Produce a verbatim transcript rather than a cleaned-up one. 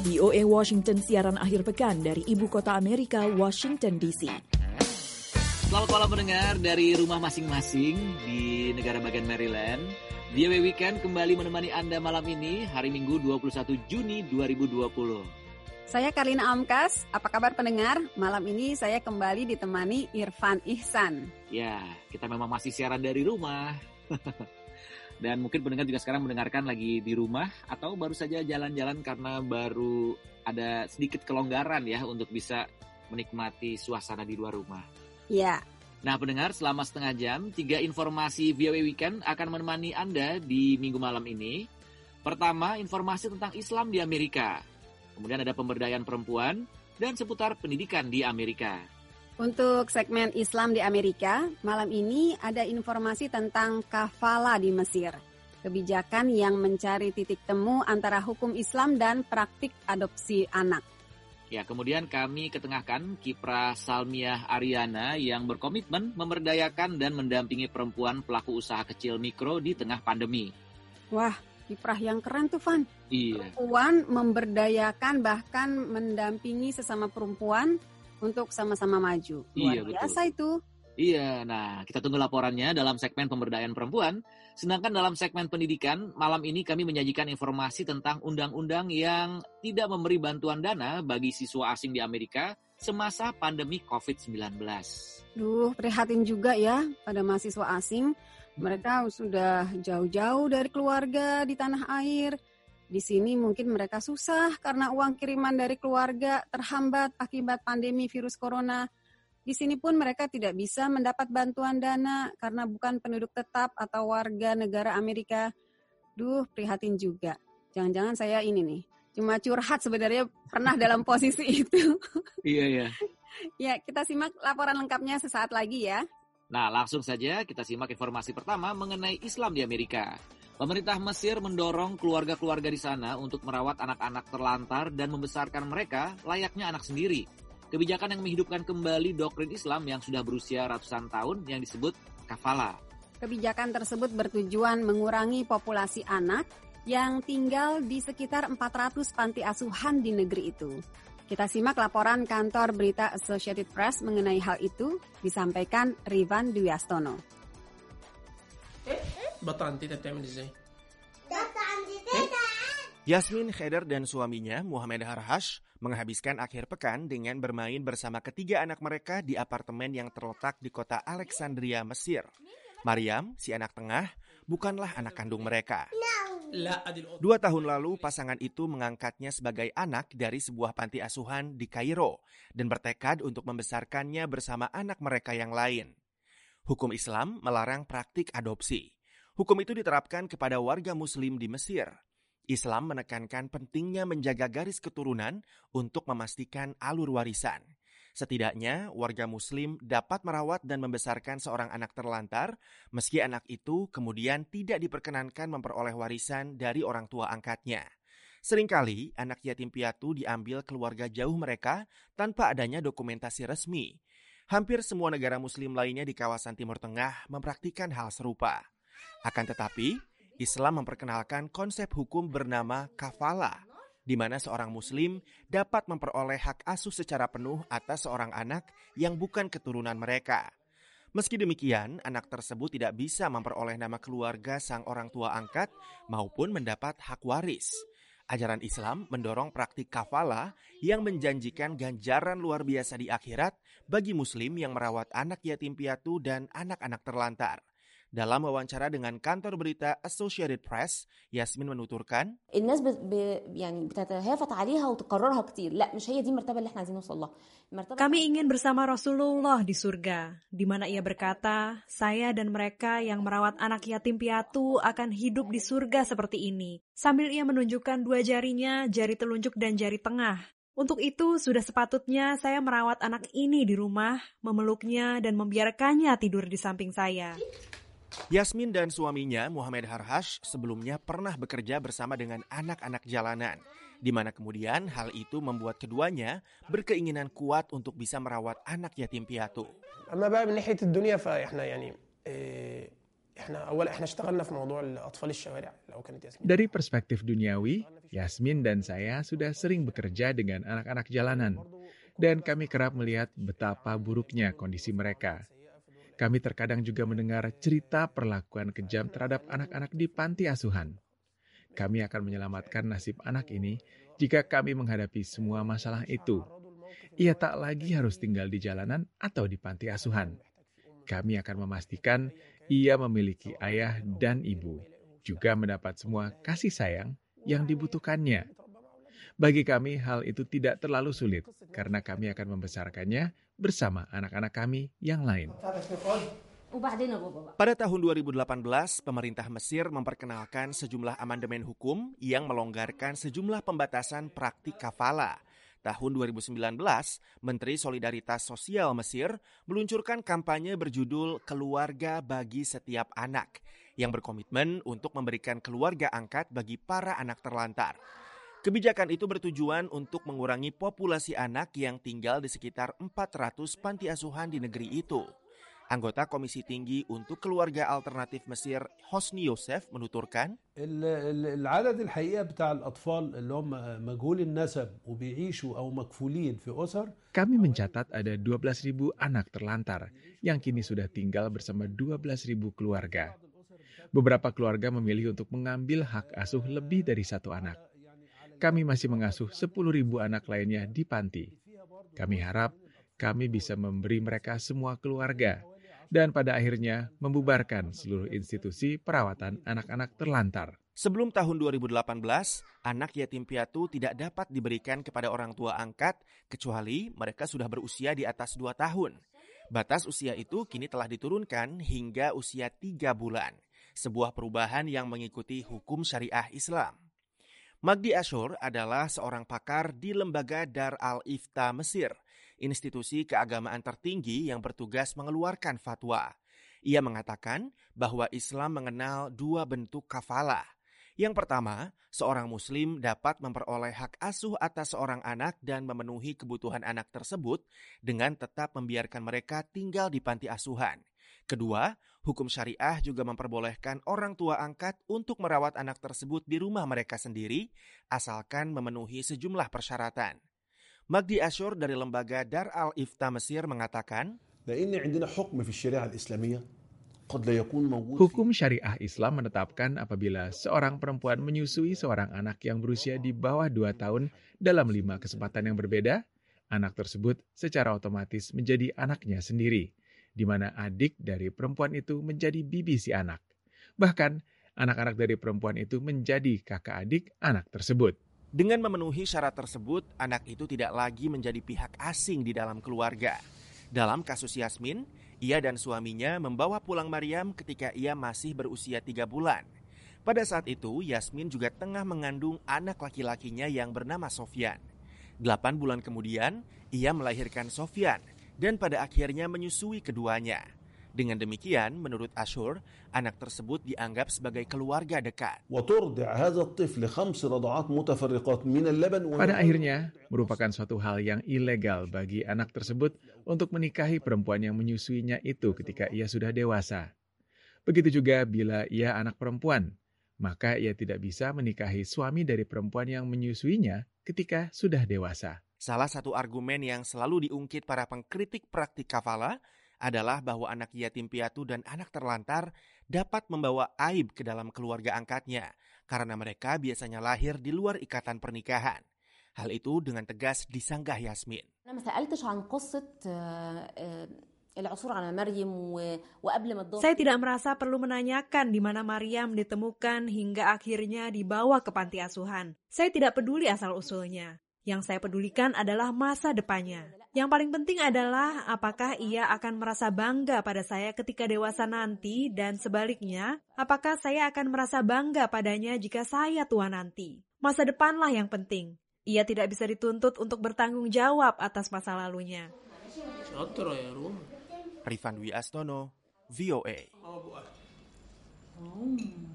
V O A Washington siaran akhir pekan dari ibu kota Amerika, Washington D C. Selamat malam mendengar dari rumah masing-masing di negara bagian Maryland. V O A Weekend kembali menemani Anda malam ini, hari Minggu dua puluh satu Juni dua ribu dua puluh. Saya Karina Amkas, apa kabar pendengar? Malam ini saya kembali ditemani Irfan Ihsan. Ya, kita memang masih siaran dari rumah. Dan mungkin pendengar juga sekarang mendengarkan lagi di rumah atau baru saja jalan-jalan karena baru ada sedikit kelonggaran ya untuk bisa menikmati suasana di luar rumah. Ya. Nah pendengar, selama setengah jam, tiga informasi V O A Weekend akan menemani Anda di minggu malam ini. Pertama, informasi tentang Islam di Amerika. Kemudian ada pemberdayaan perempuan dan seputar pendidikan di Amerika. Untuk segmen Islam di Amerika, malam ini ada informasi tentang kafala di Mesir. Kebijakan yang mencari titik temu antara hukum Islam dan praktik adopsi anak. Ya, kemudian kami ketengahkan kiprah Salmiah Ariana yang berkomitmen memberdayakan dan mendampingi perempuan pelaku usaha kecil mikro di tengah pandemi. Wah, kiprah yang keren tuh, Van. Iya. Perempuan memberdayakan bahkan mendampingi sesama perempuan untuk sama-sama maju. Luar iya, biasa betul. itu. Iya, nah kita tunggu laporannya dalam segmen pemberdayaan perempuan. Sedangkan dalam segmen pendidikan, malam ini kami menyajikan informasi tentang undang-undang yang tidak memberi bantuan dana bagi siswa asing di Amerika semasa pandemi covid sembilan belas. Duh, prihatin juga ya pada mahasiswa asing. Mereka sudah jauh-jauh dari keluarga di tanah air. Di sini mungkin mereka susah karena uang kiriman dari keluarga terhambat akibat pandemi virus corona. Di sini pun mereka tidak bisa mendapat bantuan dana karena bukan penduduk tetap atau warga negara Amerika. Duh, prihatin juga. Jangan-jangan saya ini nih, cuma curhat sebenarnya pernah dalam posisi itu. Iya, iya. Ya, kita simak laporan lengkapnya sesaat lagi ya. Nah, langsung saja kita simak informasi pertama mengenai Islam di Amerika. Pemerintah Mesir mendorong keluarga-keluarga di sana untuk merawat anak-anak terlantar dan membesarkan mereka layaknya anak sendiri. Kebijakan yang menghidupkan kembali doktrin Islam yang sudah berusia ratusan tahun yang disebut kafala. Kebijakan tersebut bertujuan mengurangi populasi anak yang tinggal di sekitar empat ratus panti asuhan di negeri itu. Kita simak laporan kantor berita Associated Press mengenai hal itu, disampaikan Rivan Dwiastono. بطل تيتا بتعمل ازاي؟ Yasmin Kheder dan suaminya Muhammad Harhash menghabiskan akhir pekan dengan bermain bersama ketiga anak mereka di apartemen yang terletak di kota Alexandria, Mesir. Maryam, si anak tengah, bukanlah anak kandung mereka. Dua tahun lalu pasangan itu mengangkatnya sebagai anak dari sebuah panti asuhan di Kairo dan bertekad untuk membesarkannya bersama anak mereka yang lain. Hukum Islam melarang praktik adopsi. Hukum itu diterapkan kepada warga Muslim di Mesir. Islam menekankan pentingnya menjaga garis keturunan untuk memastikan alur warisan. Setidaknya, warga Muslim dapat merawat dan membesarkan seorang anak terlantar, meski anak itu kemudian tidak diperkenankan memperoleh warisan dari orang tua angkatnya. Seringkali, anak yatim piatu diambil keluarga jauh mereka tanpa adanya dokumentasi resmi. Hampir semua negara Muslim lainnya di kawasan Timur Tengah mempraktikkan hal serupa. Akan tetapi, Islam memperkenalkan konsep hukum bernama kafala, di mana seorang Muslim dapat memperoleh hak asuh secara penuh atas seorang anak yang bukan keturunan mereka. Meski demikian, anak tersebut tidak bisa memperoleh nama keluarga sang orang tua angkat maupun mendapat hak waris. Ajaran Islam mendorong praktik kafala yang menjanjikan ganjaran luar biasa di akhirat bagi Muslim yang merawat anak yatim piatu dan anak-anak terlantar. Dalam wawancara dengan kantor berita Associated Press, Yasmin menuturkan, الناس ب... ب... يعني بتتهافت عليها وتكررها كتير. لا مش هي دي المرتبة اللي احنا عايزين نوصل لها. Kami ingin bersama Rasulullah di surga, di mana ia berkata, saya dan mereka yang merawat anak yatim piatu akan hidup di surga seperti ini. Sambil ia menunjukkan dua jarinya, jari telunjuk dan jari tengah. Untuk itu, sudah sepatutnya saya merawat anak ini di rumah, memeluknya dan membiarkannya tidur di samping saya. Yasmin dan suaminya Muhammad Harhash sebelumnya pernah bekerja bersama dengan anak-anak jalanan, di mana kemudian hal itu membuat keduanya berkeinginan kuat untuk bisa merawat anak yatim piatu. أما بقى من ناحية الدنيا فإحنا يعني إحنا أول إحنا اشتغلنا في موضوع الأطفال الشوارع لو كانت ياسمين. Dari perspektif duniawi, Yasmin dan saya sudah sering bekerja dengan anak-anak jalanan, dan kami kerap melihat betapa buruknya kondisi mereka. Kami terkadang juga mendengar cerita perlakuan kejam terhadap anak-anak di panti asuhan. Kami akan menyelamatkan nasib anak ini jika kami menghadapi semua masalah itu. Ia tak lagi harus tinggal di jalanan atau di panti asuhan. Kami akan memastikan ia memiliki ayah dan ibu, juga mendapat semua kasih sayang yang dibutuhkannya. Bagi kami, hal itu tidak terlalu sulit, karena kami akan membesarkannya bersama anak-anak kami yang lain. Pada tahun dua ribu delapan belas, pemerintah Mesir memperkenalkan sejumlah amandemen hukum yang melonggarkan sejumlah pembatasan praktik kafala. Tahun dua ribu sembilan belas, Menteri Solidaritas Sosial Mesir meluncurkan kampanye berjudul Keluarga Bagi Setiap Anak, yang berkomitmen untuk memberikan keluarga angkat bagi para anak terlantar. Kebijakan itu bertujuan untuk mengurangi populasi anak yang tinggal di sekitar empat ratus panti asuhan di negeri itu. Anggota Komisi Tinggi untuk Keluarga Alternatif Mesir, Hosni Yosef, menuturkan, العدد الحقيقة بتاع الأطفال اللي هم مجهول النسب وبيعيشوا أو مكفولين في أسر. Kami mencatat ada dua belas ribu anak terlantar yang kini sudah tinggal bersama dua belas ribu keluarga. Beberapa keluarga memilih untuk mengambil hak asuh lebih dari satu anak. Kami masih mengasuh sepuluh ribu anak lainnya di panti. Kami harap kami bisa memberi mereka semua keluarga, dan pada akhirnya membubarkan seluruh institusi perawatan anak-anak terlantar. Sebelum tahun dua ribu delapan belas, anak yatim piatu tidak dapat diberikan kepada orang tua angkat, kecuali mereka sudah berusia di atas dua tahun. Batas usia itu kini telah diturunkan hingga usia tiga bulan, sebuah perubahan yang mengikuti hukum syariah Islam. Magdi Ashur adalah seorang pakar di Lembaga Dar al-Ifta Mesir, institusi keagamaan tertinggi yang bertugas mengeluarkan fatwa. Ia mengatakan bahwa Islam mengenal dua bentuk kafalah. Yang pertama, seorang muslim dapat memperoleh hak asuh atas seorang anak dan memenuhi kebutuhan anak tersebut dengan tetap membiarkan mereka tinggal di panti asuhan. Kedua, hukum syariah juga memperbolehkan orang tua angkat untuk merawat anak tersebut di rumah mereka sendiri, asalkan memenuhi sejumlah persyaratan. Magdi Ashur dari Lembaga Dar al-Ifta Mesir mengatakan, hukum syariah Islam menetapkan apabila seorang perempuan menyusui seorang anak yang berusia di bawah dua tahun dalam lima kesempatan yang berbeda, anak tersebut secara otomatis menjadi anaknya sendiri, di mana adik dari perempuan itu menjadi bibi si anak. Bahkan, anak-anak dari perempuan itu menjadi kakak adik anak tersebut. Dengan memenuhi syarat tersebut, anak itu tidak lagi menjadi pihak asing di dalam keluarga. Dalam kasus Yasmin, ia dan suaminya membawa pulang Maryam ketika ia masih berusia tiga bulan. Pada saat itu, Yasmin juga tengah mengandung anak laki-lakinya yang bernama Sofyan. Delapan bulan kemudian, ia melahirkan Sofyan, dan pada akhirnya menyusui keduanya. Dengan demikian, menurut Ashur, anak tersebut dianggap sebagai keluarga dekat. Pada akhirnya, merupakan suatu hal yang ilegal bagi anak tersebut untuk menikahi perempuan yang menyusuinya itu ketika ia sudah dewasa. Begitu juga bila ia anak perempuan, maka ia tidak bisa menikahi suami dari perempuan yang menyusuinya ketika sudah dewasa. Salah satu argumen yang selalu diungkit para pengkritik praktik kafala adalah bahwa anak yatim piatu dan anak terlantar dapat membawa aib ke dalam keluarga angkatnya karena mereka biasanya lahir di luar ikatan pernikahan. Hal itu dengan tegas disanggah Yasmin. Saya tidak merasa perlu menanyakan di mana Maryam ditemukan hingga akhirnya dibawa ke panti asuhan. Saya tidak peduli asal-usulnya. Yang saya pedulikan adalah masa depannya. Yang paling penting adalah apakah ia akan merasa bangga pada saya ketika dewasa nanti, dan sebaliknya, apakah saya akan merasa bangga padanya jika saya tua nanti. Masa depanlah yang penting. Ia tidak bisa dituntut untuk bertanggung jawab atas masa lalunya. Rifan Dwi Astono, V O A.